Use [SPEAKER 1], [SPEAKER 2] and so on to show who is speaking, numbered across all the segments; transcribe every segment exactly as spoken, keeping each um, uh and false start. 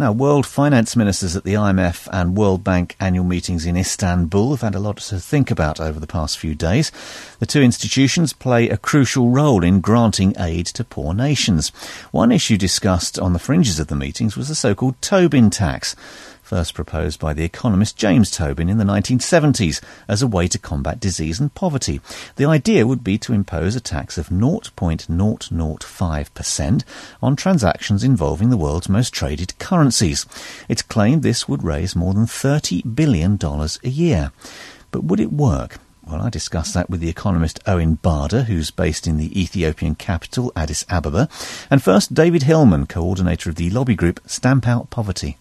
[SPEAKER 1] Now, world finance ministers at the I M F and World Bank annual meetings in Istanbul have had a lot to think about over the past few days. The two institutions play a crucial role in granting aid to poor nations. One issue discussed on the fringes of the meetings was the so-called Tobin tax, first proposed by the economist James Tobin in the nineteen seventies as a way to combat disease and poverty. The idea would be to impose a tax of zero point zero zero five percent on transactions involving the world's most traded currencies. It's claimed this would raise more than thirty billion dollars a year. But would it work? Well, I discussed that with the economist Owen Barder, who's based in the Ethiopian capital, Addis Ababa. And first, David Hillman, coordinator of the lobby group Stamp Out Poverty.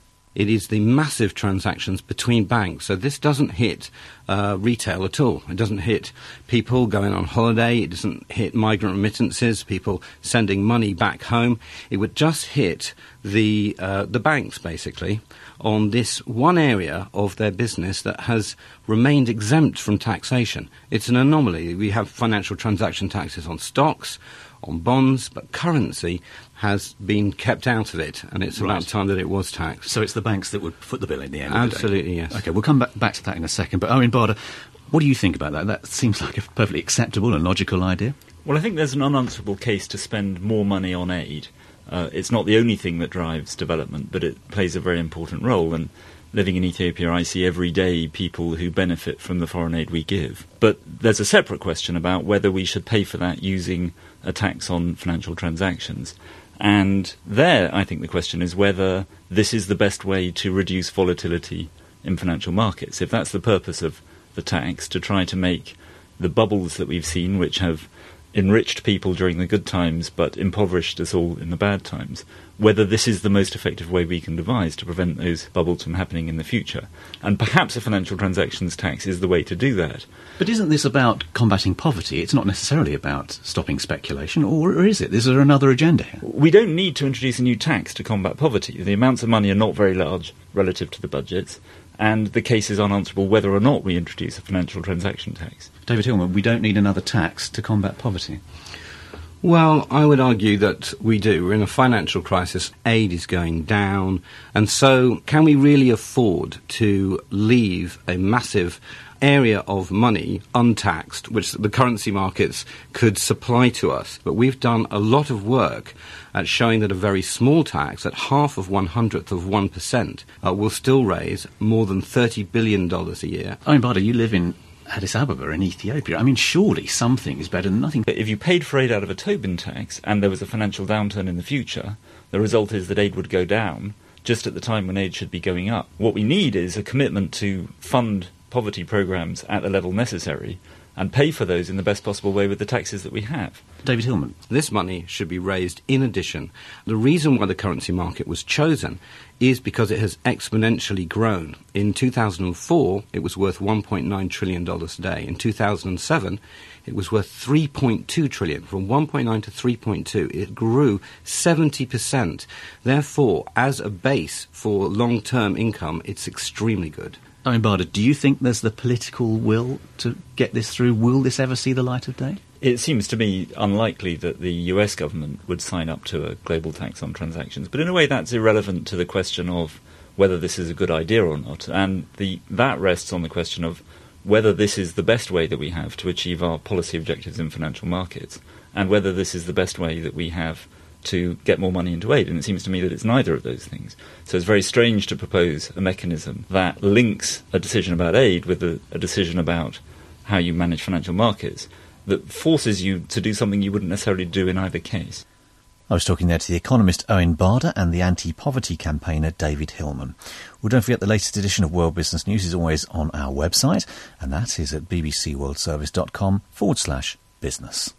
[SPEAKER 2] It is the massive transactions between banks. So this doesn't hit uh, retail at all. It doesn't hit people going on holiday. It doesn't hit migrant remittances, people sending money back home. It would just hit the uh, the banks, basically, on this one area of their business that has remained exempt from taxation. It's an anomaly. We have financial transaction taxes on stocks, on bonds, but currency has been kept out of it, and it's
[SPEAKER 1] Right.
[SPEAKER 2] about time that it was taxed.
[SPEAKER 1] So it's the banks that would foot the bill in the end.
[SPEAKER 2] Absolutely, yes.
[SPEAKER 1] OK, we'll come back, back to that in a second. But Owen Barder, what do you think about that? That seems like a perfectly acceptable and logical idea.
[SPEAKER 3] Well, I think there's an unanswerable case to spend more money on aid. Uh, it's not the only thing that drives development, but it plays a very important role. And living in Ethiopia, I see every day people who benefit from the foreign aid we give. But there's a separate question about whether we should pay for that using a tax on financial transactions. And there, I think the question is whether this is the best way to reduce volatility in financial markets. If that's the purpose of the tax, to try to make the bubbles that we've seen, which have enriched people during the good times but impoverished us all in the bad times, whether this is the most effective way we can devise to prevent those bubbles from happening in the future. And perhaps a financial transactions tax is the way to do that.
[SPEAKER 1] But isn't this about combating poverty? It's not necessarily about stopping speculation, or, or is it? Is there another agenda here?
[SPEAKER 3] We don't need to introduce a new tax to combat poverty. The amounts of money are not very large relative to the budgets, and the case is unanswerable whether or not we introduce a financial transaction tax.
[SPEAKER 1] David Hillman, we don't need another tax to combat poverty.
[SPEAKER 2] Well, I would argue that we do. We're in a financial crisis. Aid is going down. And so can we really afford to leave a massive area of money untaxed, which the currency markets could supply to us? But we've done a lot of work at showing that a very small tax, at half of one hundredth of one percent, uh, will still raise more than thirty billion dollars a year.
[SPEAKER 1] Owen Barder, you live in Addis Ababa in Ethiopia. I mean, surely something is better than nothing.
[SPEAKER 3] But if you paid for aid out of a Tobin tax and there was a financial downturn in the future, the result is that aid would go down just at the time when aid should be going up. What we need is a commitment to fund poverty programs at the level necessary and pay for those in the best possible way with the taxes that we have.
[SPEAKER 1] David Hillman.
[SPEAKER 2] This money should be raised in addition. The reason why the currency market was chosen is because it has exponentially grown. In two thousand four, it was worth one point nine trillion dollars a day. In two thousand seven, it was worth three point two trillion dollars. From one point nine to three point two, it grew seventy percent. Therefore, as a base for long-term income, it's extremely good.
[SPEAKER 1] Owen Barder, do you think there's the political will to get this through? Will this ever see the light of day?
[SPEAKER 3] It seems to me unlikely that the U S government would sign up to a global tax on transactions. But in a way, that's irrelevant to the question of whether this is a good idea or not. And the, that rests on the question of whether this is the best way that we have to achieve our policy objectives in financial markets, and whether this is the best way that we have to get more money into aid. And it seems to me that it's neither of those things. So it's very strange to propose a mechanism that links a decision about aid with a, a decision about how you manage financial markets, that forces you to do something you wouldn't necessarily do in either case.
[SPEAKER 1] I was talking there to the economist Owen Barder and the anti-poverty campaigner David Hillman. Well, don't forget the latest edition of World Business News is always on our website, and that is at bbcworldservice.com forward slash business.